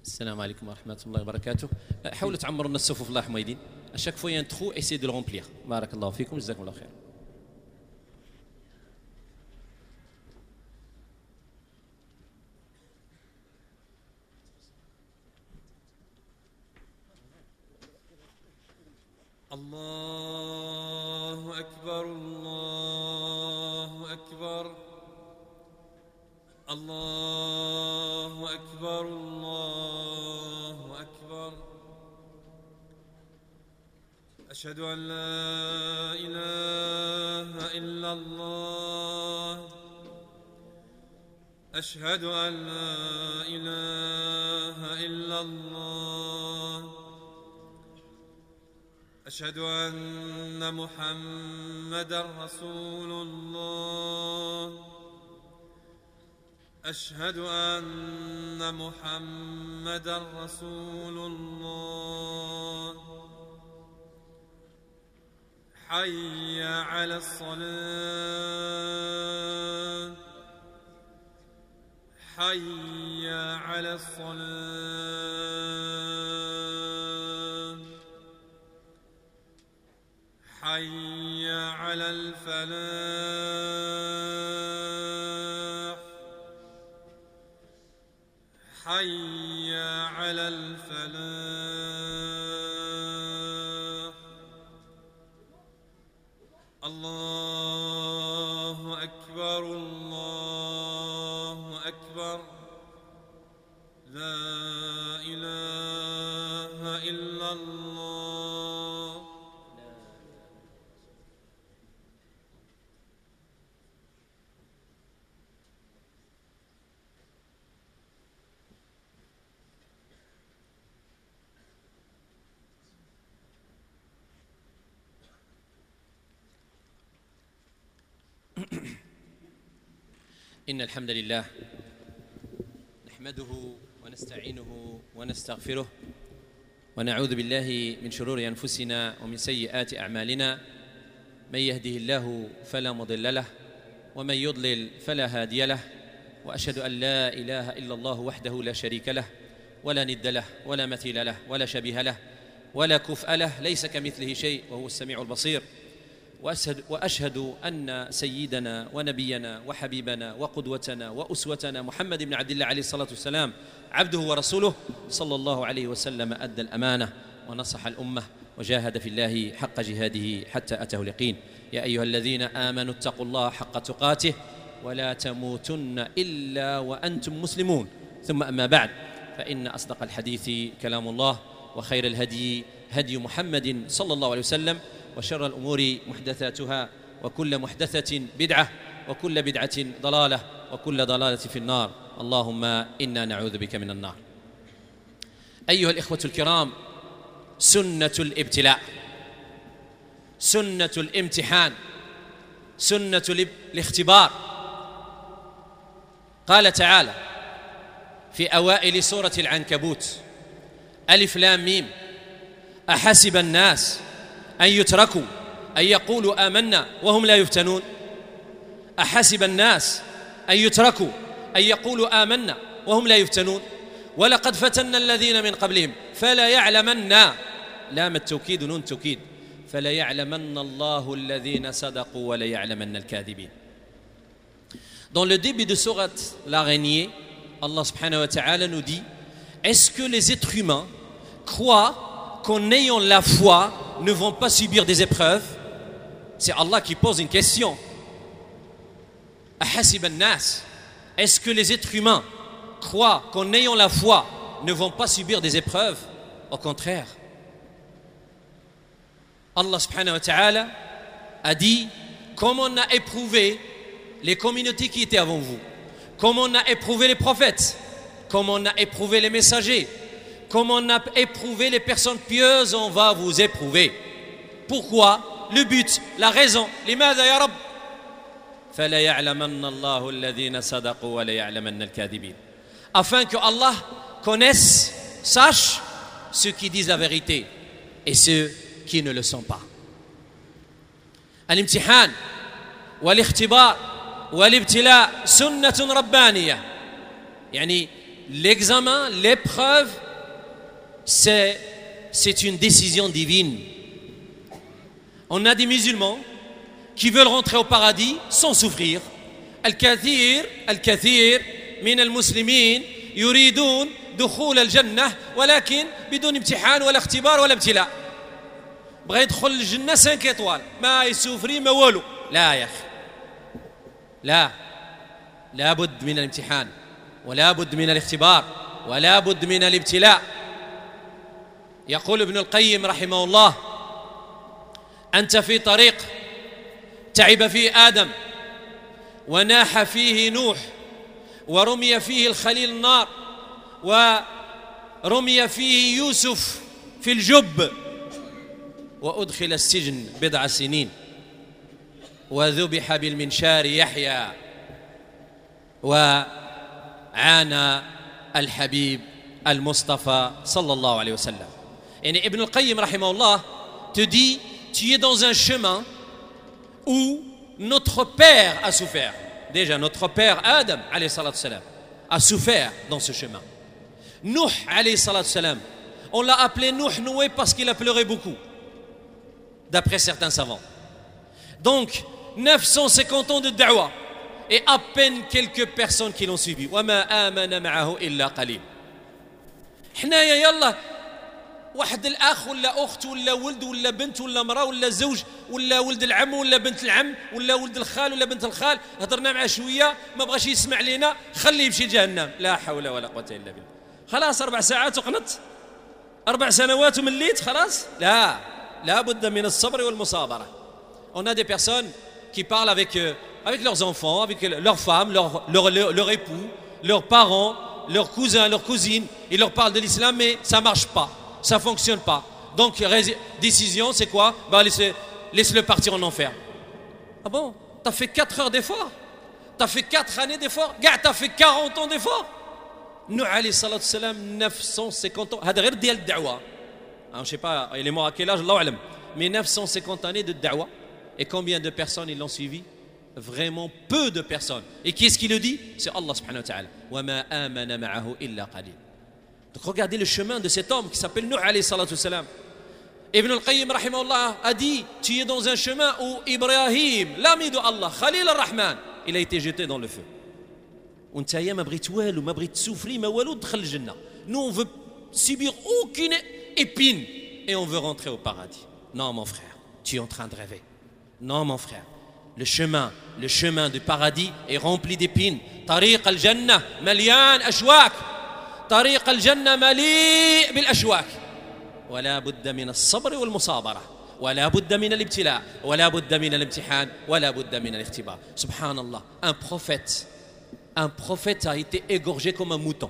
السلام عليكم ورحمة الله وبركاته. حاولوا تعمروا لنا الصفوف الله حميدين. À chaque fois il y a un trou, essayez de le remplir. بارك الله فيكم جزاكم الله خير. الله أكبر الله أكبر الله أكبر الله أكبر أشهد أن لا إله إلا الله أشهد أن لا إله إلا الله أشهد أن محمدًا رسول الله أشهد أن محمدًا رسول الله حي على الصلاة حي على الصلاة حي على الفلاح حي على الفلاح الله أكبر الله أكبر لا إله إلا الله. إن الحمد لله نحمده ونستعينه ونستغفره ونعوذ بالله من شرور أنفسنا ومن سيئات أعمالنا. من يهده الله فلا مضل له ومن يضلل فلا هادي له، وأشهد أن لا إله إلا الله وحده لا شريك له ولا ند له ولا مثيل له ولا شبيه له ولا كفء له، ليس كمثله شيء وهو السميع البصير. وأشهد أن سيدنا ونبينا وحبيبنا وقدوتنا وأسوتنا محمد بن عبد الله عليه الصلاة والسلام عبده ورسوله صلى الله عليه وسلم أدى الأمانة ونصح الأمة وجاهد في الله حق جهاده حتى أتاه اليقين. يا أيها الذين آمنوا اتقوا الله حق تقاته ولا تموتن إلا وأنتم مسلمون. ثم أما بعد، فإن أصدق الحديث كلام الله، وخير الهدي هدي محمد صلى الله عليه وسلم، وشر الأمور محدثاتها، وكل محدثة بدعة، وكل بدعة ضلالة، وكل ضلالة في النار. اللهم إنا نعوذ بك من النار. أيها الإخوة الكرام، سنة الابتلاء، سنة الامتحان، سنة الاختبار. قال تعالى في أوائل سورة العنكبوت: ألف لام ميم، أحسب الناس أن يتركوا أن يقولوا آمنا وهم لا يفتنون. أحسب الناس أن يتركوا أن يقولوا آمنا وهم لا يفتنون، ولقد فتنا الذين من قبلهم فلا يعلمن، لام التوكيد نون توكيد، فلا يعلمن الله الذين صدقوا ولا يعلمن الكاذبين. Dans le début de sourate l'araignée, Allah subhanahu wa ta'ala nous dit: est-ce que les êtres humains croient qu'en ayant la foi ne vont pas subir des épreuves? C'est Allah qui pose une question. Ahasib an-nas, est-ce que les êtres humains croient qu'en ayant la foi ne vont pas subir des épreuves? Au contraire, Allah subhanahu wa ta'ala a dit: comme on a éprouvé les communautés qui étaient avant vous, comme on a éprouvé les prophètes, comme on a éprouvé les messagers, comme on a éprouvé les personnes pieuses, on va vous éprouver. Pourquoi? Le but, la raison. لماذا يا رب؟ فلا يعلمن الله الذين صدقوا ولا يعلمن الكاذبين. Afin que Allah connaisse, sache ceux qui disent la vérité et ceux qui ne le sont pas. الامتحان والاختبار والابتلاء سنة ربانية. يعني l'examen, l'épreuve, c'est une décision divine. On a des musulmans qui veulent rentrer au paradis sans souffrir. الكثير من المسلمين يريدون دخول الجنة ولكن بدون امتحان ولا اختبار ولا ابتلاء. بغى يدخل الجنة 5 étoiles ما يسوفري ما والو. لا يا أخي، لا بد من الامتحان ولا بد من الاختبار ولا بد من الابتلاء. يقول ابن القيم رحمه الله: أنت في طريق تعب فيه آدم وناح فيه نوح ورمي فيه الخليل النار ورمي فيه يوسف في الجب وأدخل السجن 10 سنين وذبح بالمنشار يحيى وعانى الحبيب المصطفى صلى الله عليه وسلم. يعني ابن القيم رحمه الله te dit: tu es dans un chemin où notre père a souffert. Déjà, notre père Adam alayhi salatu salam a souffert dans ce chemin. Nuh alayhi salatu salam, on l'a appelé Noé parce qu'il a pleuré beaucoup, d'après certains savants. Donc 950 ans de da'wah et à peine quelques personnes qui l'ont suivi. وَمَا آمَنَ مَعَهُ إِلَّا قَلِيلٌ. حنايا يلا واحد الأخ ولا أخت ولا ولد ولا بنت ولا مرأة ولا زوج ولا ولد العم ولا بنت العم ولا ولد الخال ولا بنت الخال، هضرنا معه شوية ما بغاش يسمع لنا، خليه يمشي لجهنم. لا حول ولا قوة إلا بالله. خلاص 4 ساعات وقنط، 4 سنوات ومليت خلاص. لا بد من الصبر والمصابرة. On a des personnes qui parlent avec leurs enfants, avec leurs femmes, leur époux, leurs parents, leurs cousins, leurs cousines. Ils leur parlent de l'islam, mais ça ne marche pas, ça ne fonctionne pas. Donc, décision, c'est quoi? Laisse-le partir en enfer. Ah bon? Tu as fait 4 heures d'effort? Tu as fait 4 années d'effort? Gars, tu as fait 40 ans d'effort? Nuh alayhi salatu salam, 950 ans. هذا غير ديال الدعوة. Je ne sais pas, il est mort à quel âge, Allah alam. Mais 950 années de da'wah. Et combien de personnes ils l'ont suivi? Vraiment peu de personnes. Et qui est-ce qui le dit? C'est Allah subhanahu wa ta'ala. وَمَا آمَنَ مَعَهُ إِلَّا قَلِيلٌ. Donc regardez le chemin de cet homme qui s'appelle Nuh alayhi salatu salam. Ibn al-Qayyim rahimahullah a dit: tu es dans un chemin où Ibrahim, l'ami de Allah, Khalil ar-Rahman, il a été jeté dans le feu. وانت يا ما بغيت والو، ما بغيت تسوفري، ما والو، دخل الجنة. Nous on veut subir aucune épine et on veut rentrer au paradis. Non mon frère, tu es en train de rêver. Non mon frère, le chemin du paradis est rempli d'épines. طريق الجنة مليان أشواك، طريق الجنة مليء بالأشواك. ولا بد من الصبر والمصابرة، ولا بد من الابتلاء، ولا بد من الامتحان، ولا بد من الاختبار. سبحان الله. Un prophète a été égorgé comme un mouton.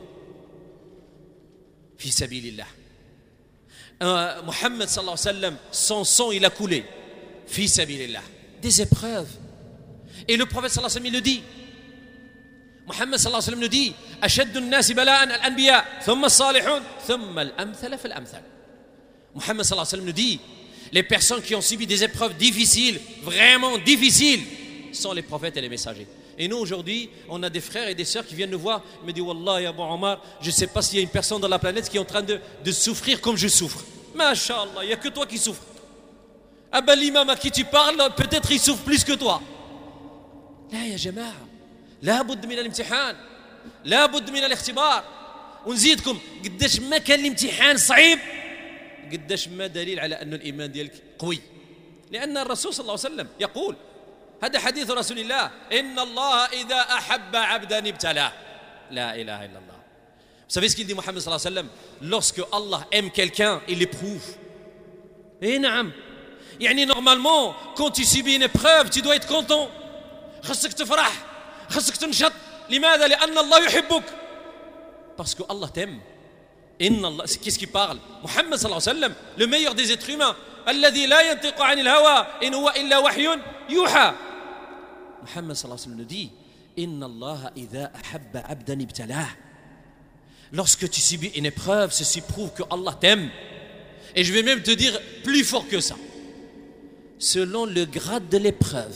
Fi sabilillah. Mohammed sallallahu alayhi wa sallam, son sang il a coulé. Fi sabilillah. Des épreuves. Et le prophète sallallahu alayhi wa sallam il le dit. Mohammed sallallahu alayhi wa sallam le dit: أشد الناس بلاءً الأنبياء ثم الصالحون ثم الأمثل فالأمثل. Mohammed sallallahu alayhi wa sallam le dit: les personnes qui ont subi des épreuves difficiles, vraiment difficiles, sont les prophètes et les messagers. Et nous aujourd'hui, on a des frères et des sœurs qui viennent nous voir, ils me disent: Wallah ya Abu Omar, je ne sais pas s'il y a une personne dans la planète qui est en train de souffrir comme je souffre. Masha'Allah, il n'y a que toi qui souffres. Ah ben l'imam à qui tu parles, peut-être il souffre plus que toi. لا يا جماعة، لا بد من الامتحان، لا بد من الاختبار. ونزيدكم قداش ما كان الامتحان صعيب قداش ما دليل على أن الإيمان ديالك قوي. لأن الرسول صلى الله عليه وسلم يقول، هذا حديث رسول الله: إن الله إذا أحب عبدا ابتلاه. لا إله إلا الله. Vous savez ce qu'il dit Mohammed sallallahu alayhi wa sallam? Lorsque Allah aime quelqu'un, il l'éprouve. Et نعم. يعني normalement, quand tu subis une épreuve, tu dois être content. خصك تفرح، خصك تنشط. لماذا؟ لأن الله يحبك. Parce que Allah t'aime. إن الله. Qu'est-ce qu'il parle? Mohammed sallallahu alayhi wa sallam, le meilleur des êtres humains. الذي لا ينطق عن الهوى إن هو إلا وحي يوحى. Mohammed sallallahu alayhi wa sallam nous dit: Inna Allah idha ahabba abdan ibtalah. Lorsque tu subis une épreuve, ceci prouve que Allah t'aime. Et je vais même te dire plus fort que ça. Selon le grade de l'épreuve,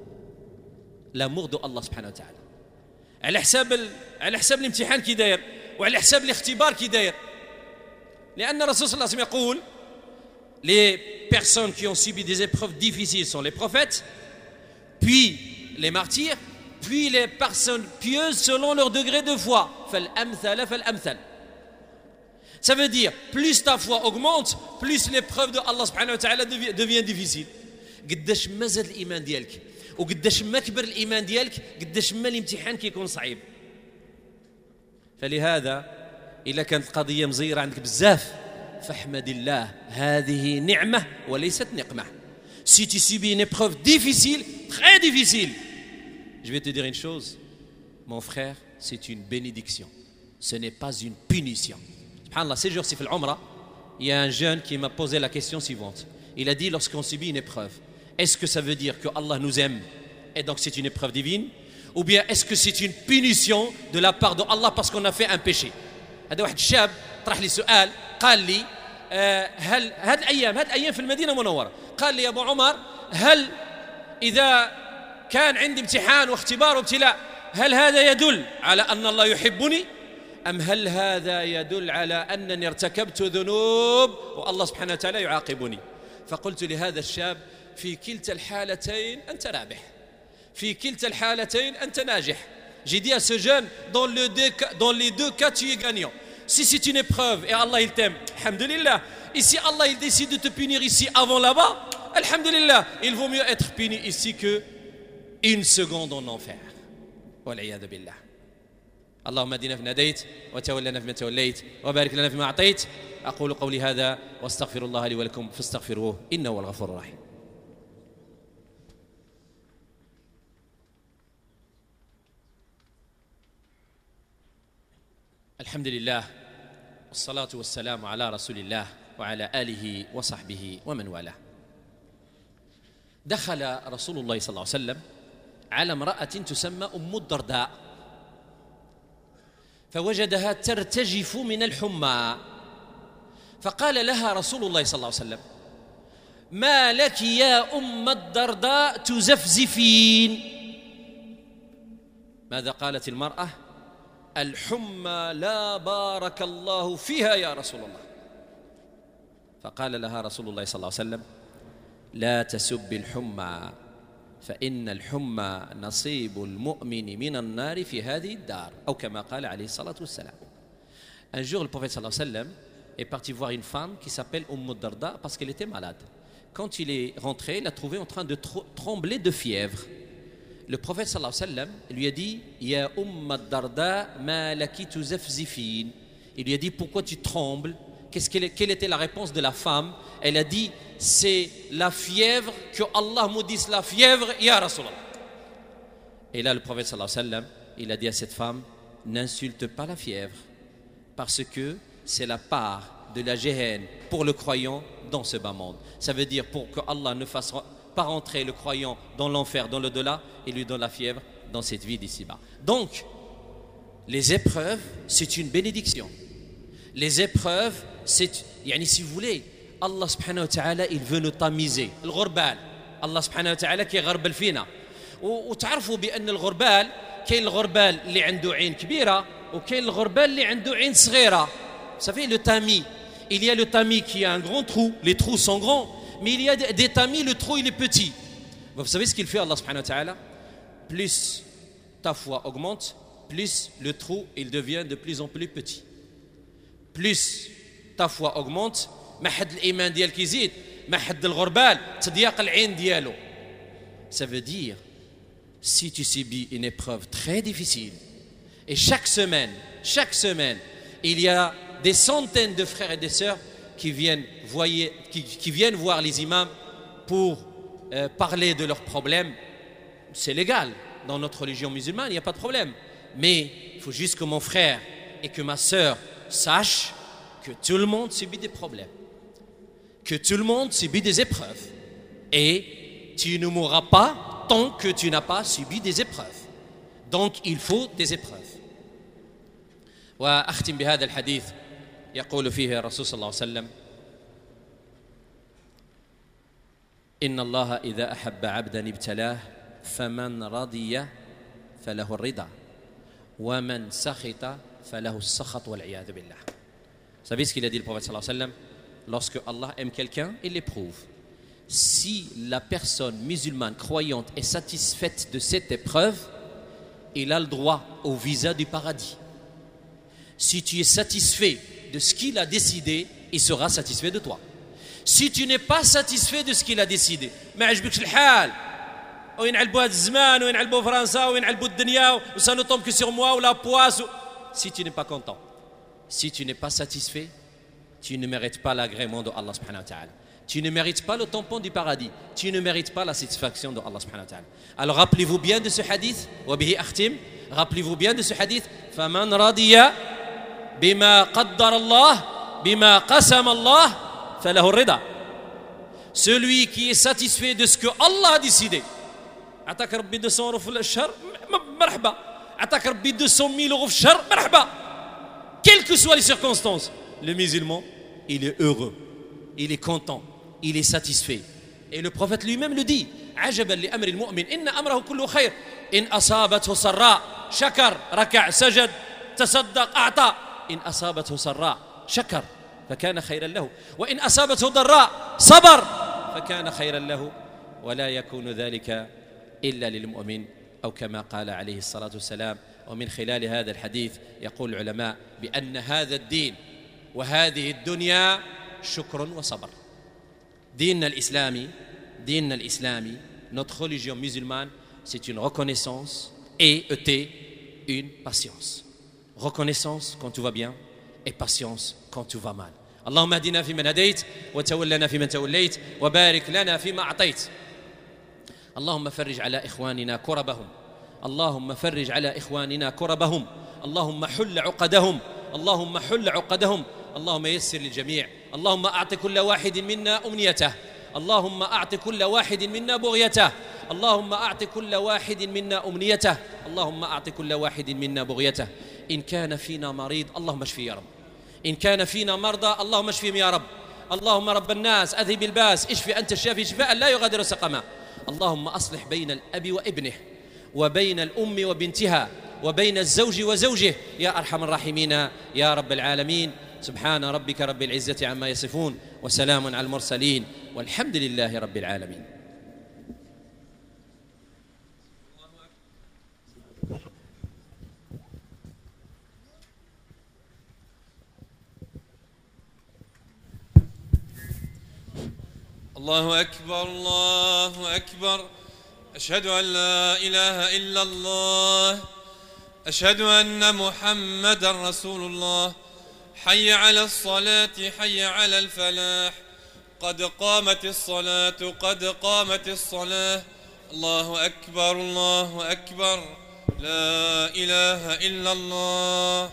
l'amour de Allah subhanahu wa ta'ala. على حساب الامتحان كي داير. وعلى حساب الاختبار كي داير. لأن الرسول صلى الله عليه وسلم يقول les personnes qui ont subi des épreuves difficiles sont les prophètes, puis les martyrs, puis les personnes pieuses selon leur degré de foi. فالأمثل فالأمثل. Ça veut dire, plus ta foi augmente, plus l'épreuve de Allah subhanahu wa ta'ala devient difficile. قداش ما زاد الإيمان ديالك وقداش ما كبر الإيمان ديالك قداش ما الامتحان كيكون صعيب. فلهذا إلا كانت القضية مزيرة عندك بزاف فاحمد الله، هذه نعمة وليست نقمة. Si tu subis une épreuve difficile, très difficile, je vais te dire une chose, mon frère, c'est une bénédiction, ce n'est pas une punition. Subhanallah, ces jours-ci في العمرة, il y a un jeune qui m'a posé la question suivante. Il a dit, lorsqu'on subit une épreuve, est-ce que ça veut dire que Allah nous aime et donc c'est une épreuve divine, ou bien est-ce que c'est une punition de la part de Allah parce qu'on a fait un péché? هذا واحد الشاب طرح لي سؤال، قال لي هل هاد الايام في المدينه المنوره، قال لي يا ابو عمر، هل اذا كان عندي امتحان واختبار وابتلاء هل هذا يدل على ان الله يحبني ام هل هذا يدل على انني ارتكبت ذنوب والله سبحانه وتعالى يعاقبني؟ فقلت لهذا الشاب في كلتا الحالتين انت رابح، في كلتا الحالتين انت ناجح. J'ai dit à ce jeune, dans les deux cas, tu es gagnant. Si c'est une épreuve et Allah il t'aime, alhamdulillah. Et si Allah il décide de te punir ici avant là-bas, alhamdulillah, il vaut mieux être puni ici que une seconde en enfer. والعياذ بالله. اللهم اهدنا فيمن هديت وتولنا فيمن توليت وبارك لنا فيما أعطيت. أقول قولي هذا واستغفر الله لي ولكم فاستغفروه إنه هو الغفور الرحيم. الحمد لله والصلاة والسلام على رسول الله وعلى آله وصحبه ومن والاه. دخل رسول الله صلى الله عليه وسلم على امرأة تسمى أم الدرداء، فوجدها ترتجف من الحمى، فقال لها رسول الله صلى الله عليه وسلم: ما لك يا أم الدرداء تزفزفين؟ ماذا قالت المرأة؟ الحمى لا بارك الله فيها يا رسول الله. فقال لها رسول الله صلى الله عليه وسلم: لا تسب الحمى فإن الحمى نصيب المؤمن من النار في هذه الدار، أو كما قال عليه الصلاة والسلام. Un jour, le prophète sallallahu alayhi wa sallam est parti voir une femme qui s'appelle Darda parce qu'elle était malade. Quand il est rentré, il l'a trouvée en train de trembler de fièvre. Le prophète sallallahu alayhi wa sallam lui a dit: Ya Darda, ma laki tuzafzifin. Il lui a dit: pourquoi tu trembles? Quelle était la réponse de la femme? Elle a dit: c'est la fièvre, que Allah maudisse la fièvre, ya Rasulallah. Et là, le prophète sallallahu alayhi wa sallam, il a dit à cette femme: n'insulte pas la fièvre, parce que c'est la part de la géhenne pour le croyant dans ce bas monde. Ça veut dire pour que Allah ne fasse pas rentrer le croyant dans l'enfer, dans l'au-delà, et lui donne la fièvre dans cette vie d'ici-bas. Donc, les épreuves, c'est une bénédiction. Les épreuves, c'est, si vous voulez, Allah subhanahu wa ta'ala, il veut nous tamiser. Le ghurbal, Allah subhanahu wa ta'ala qui غربل فينا. وتعرفوا بأن الغربال كاين الغربال اللي عنده عين كبيرة وكاين الغربال اللي عنده عين صغيرة. Vous savez, le tamis, il y a le tamis qui a un grand trou, les trous sont grands, mais il y a des tamis, le trou il est petit. Vous savez ce qu'il fait Allah subhanahu wa ta'ala? Plus ta foi augmente, plus le trou il devient de plus en plus petit. Plus ta foi augmente, ما حد الإيمان ديالك يزيد، ما حد الغربال تضيق العين ديالو. Ça veut dire, si tu subis une épreuve très difficile, et chaque semaine, il y a des centaines de frères et de sœurs qui viennent voir les imams pour parler de leurs problèmes. C'est légal, dans notre religion musulmane, il n'y a pas de problème. Mais il faut juste que mon frère et que ma sœur sachent que tout le monde subit des problèmes, que tout le monde subit des épreuves. Et tu ne mourras pas tant que tu n'as pas subi des épreuves. Donc il faut des épreuves. وأختم بهذا الحديث يقول فيه الرسول صلى الله عليه وسلم: إن الله إذا أحب عبدا ابتلاه فمن رضي فله الرضا ومن سخط فله السخط والعياذ بالله. Vous savez ce qu'il a dit le prophète sallallahu alayhi wa sallam? Lorsque Allah aime quelqu'un, il l'éprouve. Si la personne musulmane croyante est satisfaite de cette épreuve, il a le droit au visa du paradis. Si tu es satisfait de ce qu'il a décidé, il sera satisfait de toi. Si tu n'es pas satisfait de ce qu'il a décidé, ما عجبكش الحال وينعلبوا هذا الزمان وينعلبوا فرنسا وينعلبوا الدنيا وسا نو تومب كو سور موا ولا بواس. Si tu n'es pas content, si tu n'es pas satisfait, tu ne mérites pas l'agrément de Allah subhanahu wa ta'ala. Tu ne mérites pas le tampon du paradis. Tu ne mérites pas la satisfaction de Allah subhanahu wa ta'ala. Alors rappelez-vous bien de ce hadith. وبه أختم. Rappelez-vous bien de ce hadith. فمن رضي بما قدر الله بما قسم الله فله الرضا. Celui qui est satisfait de ce que Allah a décidé. أعطاك ربي 200 euros في الشهر مرحبا. أعطاك ربي 200 000 euros في الشهر مرحبا. Quelles que soient les circonstances, le musulman, il est heureux, il est content, il est satisfait. Et le prophète lui-même le dit: عجبا لأمر المؤمن إن أمره كله خير إن أصابته سراء شكر ركع سجد تصدق أعطى إن أصابته سراء شكر فكان خيرا له وإن أصابته ضراء صبر فكان خيرا له ولا يكون ذلك إلا للمؤمن أو كما قال عليه الصلاة والسلام. ومن خلال هذا الحديث يقول العلماء بأن هذا الدين وهذه الدنيا شكر وصبر. ديننا الإسلامي, notre religion musulmane, c'est une reconnaissance et une patience. Reconnaissance quand tout va bien et patience quand tout va mal. اللهم اهدنا فيمن هديت وتولنا فيمن توليت وبارك لنا فيما أعطيت. اللهم فرج على إخواننا كربهم. اللهم فرج على إخواننا كربهم. اللهم حل عقدهم. اللهم حل عقدهم. اللهم يسر للجميع. اللهم أعط كل واحد منا أمنيته. اللهم أعط كل واحد منا بغيته. اللهم أعط كل واحد منا أمنيته. اللهم أعط كل واحد منا بغيته. إن كان فينا مريض اللهم اشفه يا رب. إن كان فينا مرضى اللهم اشفهم يا رب. اللهم رب الناس أذهب الباس اشفي أنت الشافي شفاء لا يغادر سقما. اللهم أصلح بين الأب وابنه وبين الأم وبنتها وبين الزوج وزوجه يا أرحم الراحمين يا رب العالمين. سبحان ربك رب العزة عما يصفون وسلام على المرسلين والحمد لله رب العالمين. الله أكبر الله أكبر. أشهد أن لا إله إلا الله. أشهد أن محمدا رسول الله. حي على الصلاة حي على الفلاح. قد قامت الصلاة قد قامت الصلاة. الله أكبر الله أكبر. لا إله إلا الله.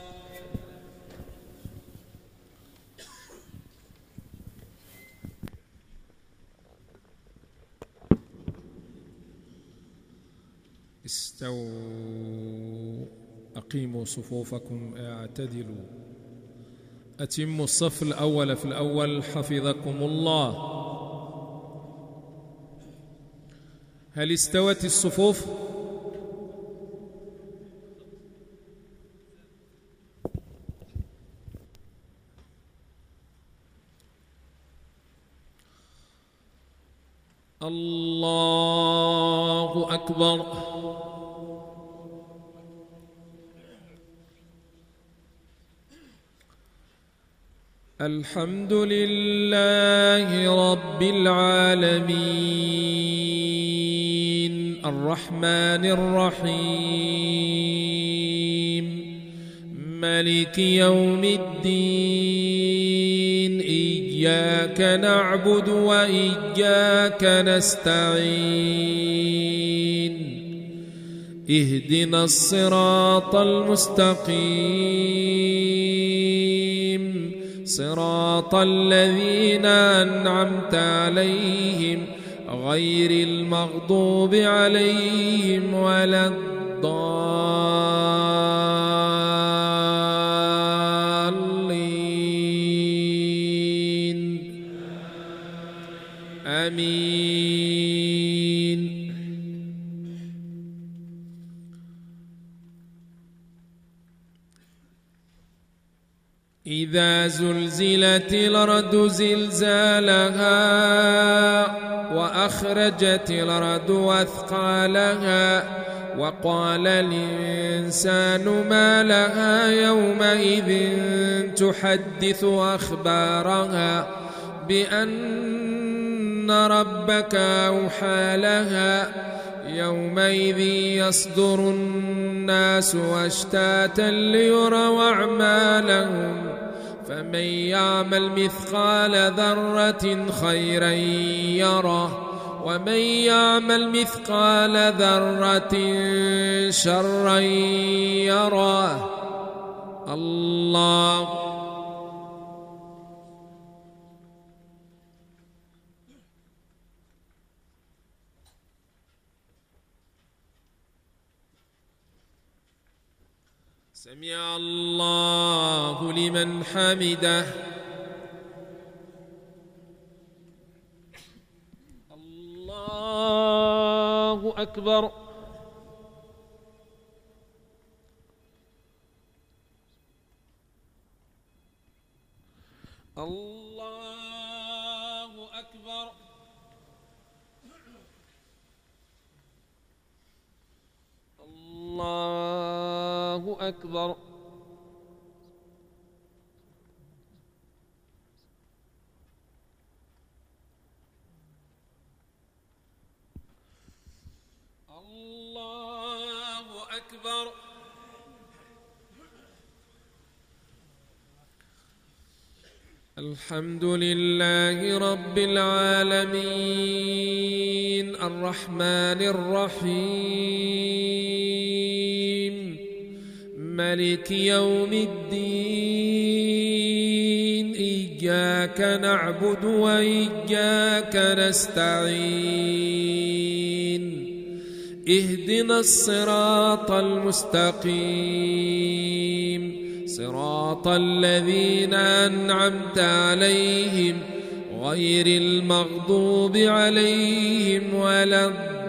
استووا أقيموا صفوفكم اعتدلوا أتموا الصف الأول في الأول حفظكم الله. هل استوت الصفوف؟ الله أكبر. الحمد لله رب العالمين الرحمن الرحيم مالك يوم الدين إياك نعبد وإياك نستعين اهدنا الصراط المستقيم صراط الذين أنعمت عليهم غير المغضوب عليهم ولا الضالين آمين. إذا زلزلت الأرض زلزالها وأخرجت الأرض أثقالها وقال الإنسان ما لها يومئذ تحدث أخبارها بأن ربك أوحى لها يومئذ يصدر الناس أشتاتا ليروا أعمالهم فمن يعمل مثقال ذرة خيرا يره ومن يعمل مثقال ذرة شرا يره. الله سمع الله لمن حمده. الله أكبر. الله أكبر. الله أكبر. الله أكبر. الحمد لله رب العالمين الرحمن الرحيم مالك يوم الدين إياك نعبد وإياك نستعين اهدنا الصراط المستقيم صراط الذين أنعمت عليهم غير المغضوب عليهم ولا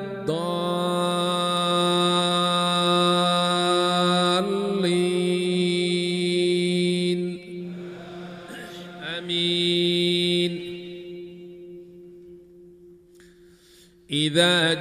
الضالين آمين. إذا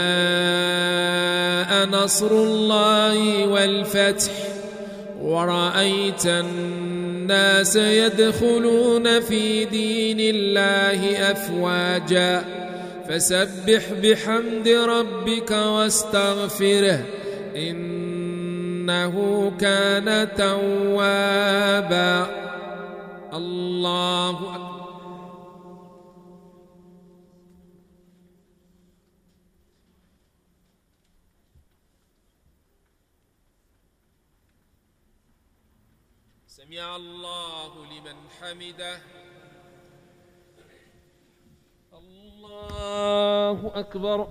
جاء نصر الله والفتح ورأيت الناس يدخلون في دين الله أفواجا فسبح بحمد ربك واستغفره إنه كان توابا. الله أكبر. سمع الله لمن حمده. الله أكبر.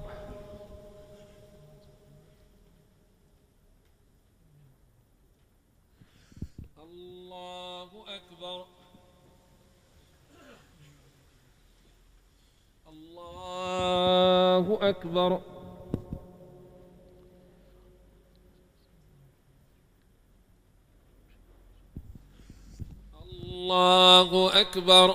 الله أكبر. الله أكبر. الله أكبر.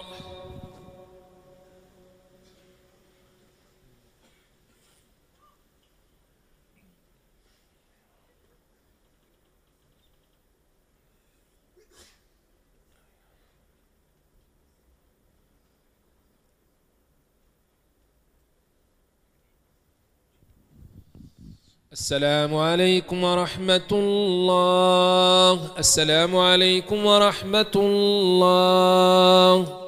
السلام عليكم ورحمة الله. السلام عليكم ورحمة الله.